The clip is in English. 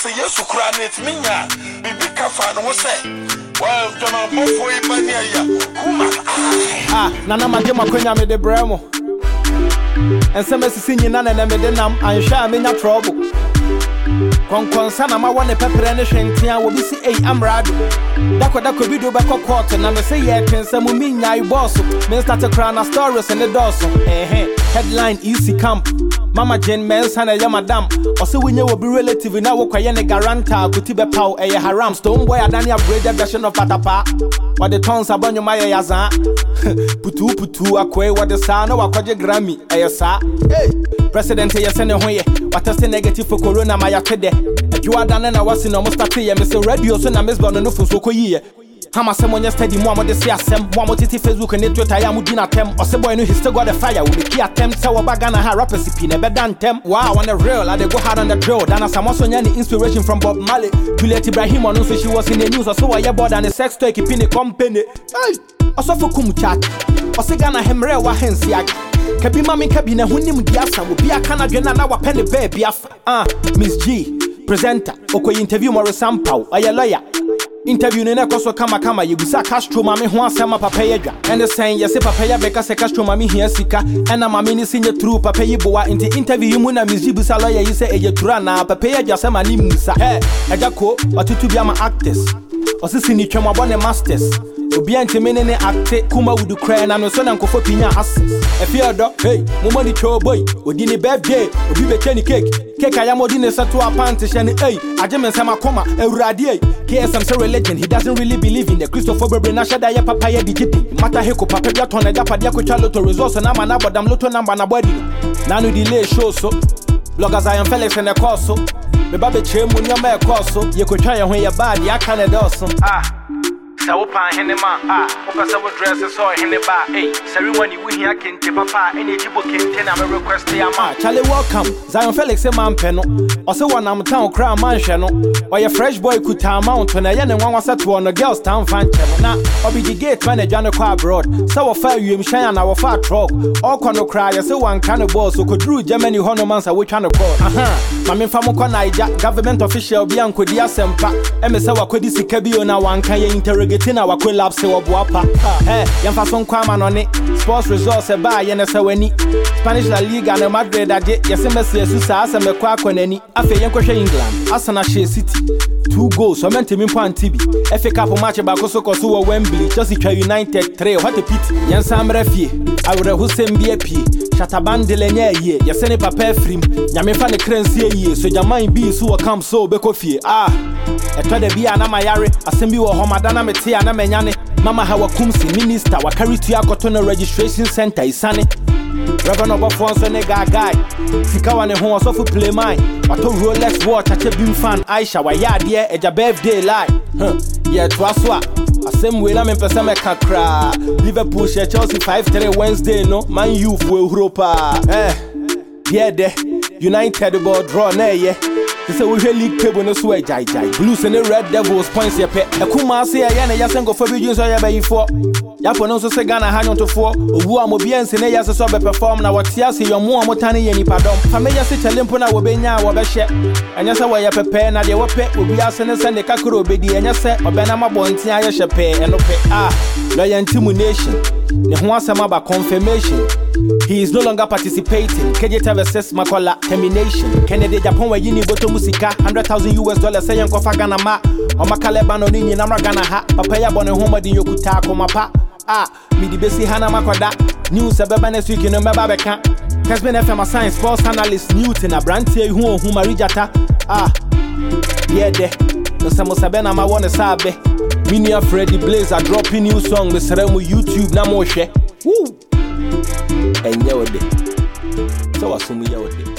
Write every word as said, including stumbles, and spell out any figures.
say yes to cranit minya. Bibi kafa no say. Well, John Bofo Ibania Kuma. Ah, Nana Majama Konya me de Bremo. And some singing none and me denam and sha me na trouble. Kon konsana ma wane pepere ne hwentia wo bi si ei amrado. Dako dako bi do be kokot na me say ye twensa mu mi nyai boss. Me start to cry na stories in the doors. Eh eh. Headline easy camp. Mama Jane Mens and a madam. Also, when you will be relative in our Kayane Garanta, Kutibe Pow, a haram stone boy, a Dania braided version of Patapa. What the tons about your Maya Yazan Putu Putu, a quay, what the son of a Koja Grammy, a sa. Hey, President, you send away. What is the negative for Corona Maya today? You are done and I was in almost a year, Mister Radio, so I miss Bono for Soko year. Hama someone yesterday more de say asem more titi Facebook and Twitter ya mudina tem or say boy no he still got the fire we make attempt say bagana ha rap recipe never done tem wow on the real I dey go hard on the drill dan some also any inspiration from Bob Marley Juliet Ibrahim on so she was in the news so I board and the sex toy keeping the company hey also for kum chat or say Ghana hemre wa hensia kabi mami kabi na hunim diasa wo bia kana dwena na wa pen baby afa ah Miss G presenter okoyi interview more sample aye lawyer interview ne koso kama kama yebusa Castro mami ho asema papa yedwa and the saying yes papa ya beka se Castro mami hia sika and na mami ni sinye true papa yiboa into interview mu na mizibusa lawyer yi say eye true na papa yedwa sema ni musa eh ejako watutu bia ma actors osisi ni twema bone masters obi antemene ne acte kuma wudu cry na no so na nkofo pinya access efiodo hey mo money show boy odi ni birthday obi be cheni cake cake ayamodi ne seto apante hye ne hey ageme nsema koma ewurade hey K S M say religion he doesn't really believe in the Christopher Bebre na shada ya papa ya digiti mata heko papa bia ton na japa dia ko chaloto resource na ma na bodam loto number na body na no delay show so bloggers I am Felix and the course so me ba be chemu nyama e course so ye ko twa ye ho ye bad ya kana de oso ah Sa opa henema ah opa sa wo dress so heneba eh ceremony we here kente papa ene jibo kente na me request ya ma Charlie welcome Zion Felix e man pe no o se wona am town kra man hwe no o ye fresh boy kuta amount na ye ne nwanwa seto no girls town fan che no na obi the gate manager no kwa abroad so wo fa wiem hwan na wo fa truck o kono kra ye se wan kan boss so kodru Germany hono man sa wo twa no boss aha ma me fa mo ko Naija government official bi ankodi asempa e me se wakodi sika bi o na wan kan ye interrogate Tina wa collapse wa boapa eh yamfa son kwama no ne sports results e ba ye ne se wani Spanish La Liga na Madrid ade yese Messi esusa asa me kwa akwanani afa ye nkohwe England Arsenal Shea City two goals so mente mi point T B F A Cup match ba koso koso wa Wembley Chelsea twa United three what a pity yansa mrafie awre Hussein Biapi Shatabandele nya ye yese ne papa afrim nyame fa ne kransi ye so jaman bi so wa camp so be kofie ah eto de bia na mayare asembi wo homadana mete ya na menyane mama hawa kumsi minister wa carry to akoto no registration center isane Reverend Obafonso ne gagai sika wa ne ho so fu play mine wato Rolex watch ache bim fan Aisha wa ya de eja birthday lie huh yeah to aswa asem we na me pesa me kakra Liverpool share Chelsea five three Wednesday no man you fu Europa eh yeah de United ball draw na ye This is a league table no swear jai jai. Blues and the Red Devils points your pet. A kuma say a yana yasengo for videos or ya for. Yapo no so say Ghana hang on to four. Uwa mobians and ya so be perform na what yasi your more motani any pardon. Familia sit a limpo na wobenya wabeshe. And yasa wa ya pepe na de wape will be as and the kakuro bedi and yasa or benama bonti ya shepe and ope ah lawyer intimidation. Ne ho asama ba confirmation. He is no longer participating. Kejeta versus Makola termination. Kennedy Japan wa yini boto musika one hundred thousand U S dollars say yanko fa Ghana ma. O makaleba no ni na Ghana ha. Papa ya bone ho madi yokuta ko mapa. Ah, mi di besi hana makoda. News abeba next week no meba beka. Kasben F M science sports analyst Newton Abrantie hu hu Marijata. Ah, yeah de. No samosabe na ma wona sabe. Minia Freddy Blazer dropping new song me sere mu YouTube na mo hwe. Woo! Enye ode. So asumu ya ode.